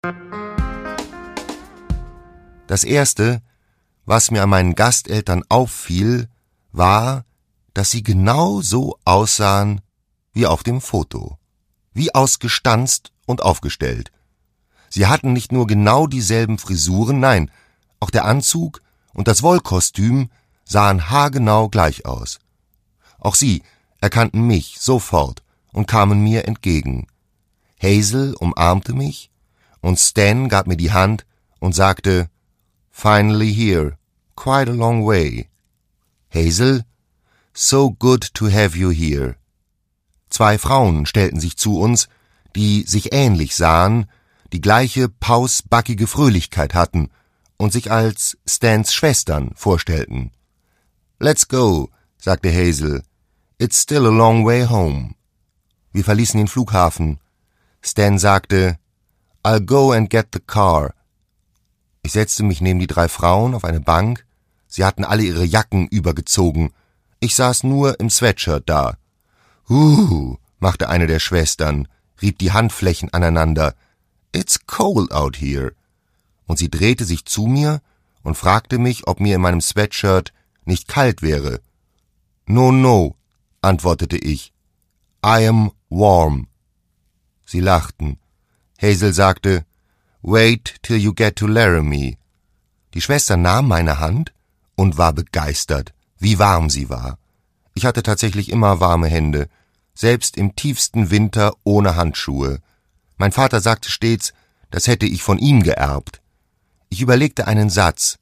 Das Erste, was mir an meinen Gasteltern auffiel, war, dass sie genau so aussahen wie auf dem Foto, wie ausgestanzt und aufgestellt. Sie hatten nicht nur genau dieselben Frisuren, nein, auch der Anzug und das Wollkostüm sahen haargenau gleich aus. Auch sie erkannten mich sofort und kamen mir entgegen. Hazel umarmte mich und Stan gab mir die Hand und sagte, "Finally here, quite a long way." Hazel, "So good to have you here." 2 Frauen stellten sich zu uns, die sich ähnlich sahen, die gleiche pausbackige Fröhlichkeit hatten und sich als Stans Schwestern vorstellten. "Let's go", sagte Hazel. "It's still a long way home." Wir verließen den Flughafen. Stan sagte, "I'll go and get the car." Ich setzte mich neben die 3 Frauen auf eine Bank. Sie hatten alle ihre Jacken übergezogen. Ich saß nur im Sweatshirt da. Machte eine der Schwestern, rieb die Handflächen aneinander. "It's cold out here." Und sie drehte sich zu mir und fragte mich, ob mir in meinem Sweatshirt nicht kalt wäre. "No", antwortete ich. "I am warm." Sie lachten. Hazel sagte, "Wait till you get to Laramie." Die Schwester nahm meine Hand und war begeistert, wie warm sie war. Ich hatte tatsächlich immer warme Hände, selbst im tiefsten Winter ohne Handschuhe. Mein Vater sagte stets, das hätte ich von ihm geerbt. Ich überlegte einen Satz.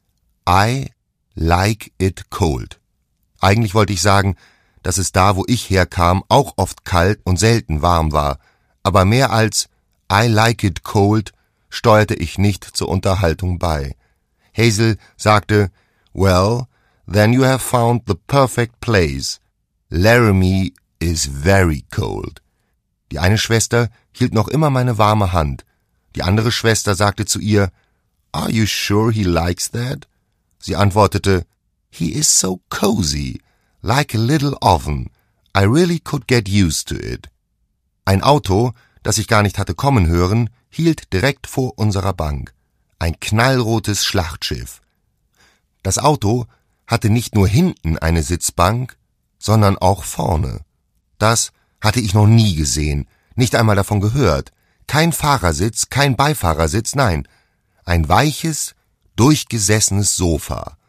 I like it cold. Eigentlich wollte ich sagen, dass es da, wo ich herkam, auch oft kalt und selten warm war, aber mehr als I like it cold steuerte ich nicht zur Unterhaltung bei. Hazel sagte, "Well, then you have found the perfect place. Laramie is very cold." Die eine Schwester hielt noch immer meine warme Hand. Die andere Schwester sagte zu ihr, "Are you sure he likes that?" Sie antwortete, "He is so cozy, like a little oven. I really could get used to it." Ein Auto, das ich gar nicht hatte kommen hören, hielt direkt vor unserer Bank. Ein knallrotes Schlachtschiff. Das Auto hatte nicht nur hinten eine Sitzbank, sondern auch vorne. Das hatte ich noch nie gesehen, nicht einmal davon gehört. Kein Fahrersitz, kein Beifahrersitz, nein, ein weiches, durchgesessenes Sofa.